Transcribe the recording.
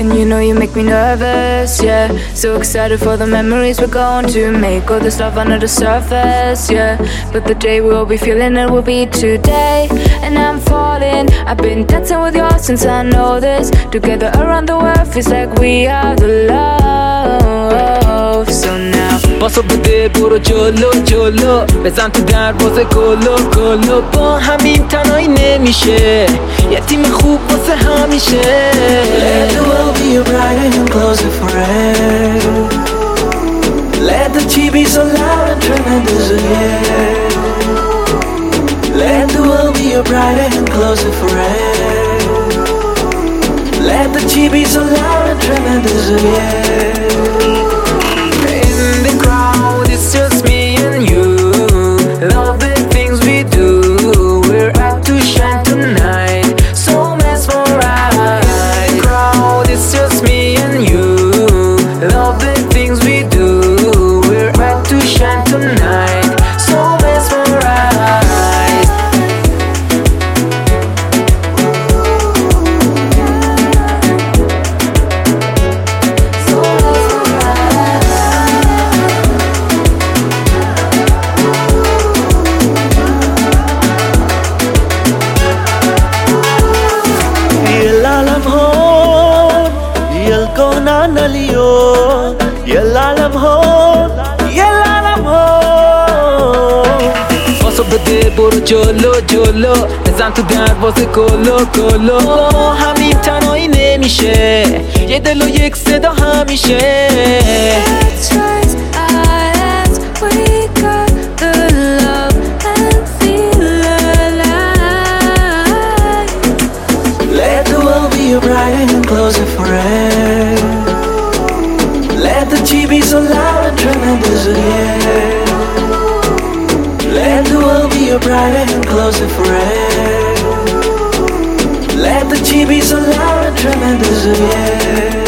And you know you make me nervous, yeah. So excited for the memories we're going to make. All the stuff under the surface, yeah. But the day we'll be feeling it will be today. And I'm falling, I've been dancing with you since I know this. Together around the world feels like we are the love. So now پاسو بده برو جلو جلو بزن تو دروازه گلو گلو با همین تنهایی نمیشه یه تیم خوب واسه همیشه Let the world be your bride and close it forever. Let the TV so loud and tremendous, yeah. Let the world be your bride and close it forever. Let the TV so loud and tremendous, yeah. It's just me and you. Love the things we do. We're out to shine tonight. So mesmerized. In the crowd, it's just me and you. Love the things we do. We're out to shine tonight. So mesmerized. so پاسو بده برو جلو جلو بزن تو دروازه گلو گلو همین تنهایی نمیشه یه دل و یک صدا همیشه Let's rise as we got the love and feel alive. Let the world be your bride and close it forever. Let the TV so loud and tremendous, yeah. Let the world be your bride and close it forever. Let the TV so loud and tremendous, yeah.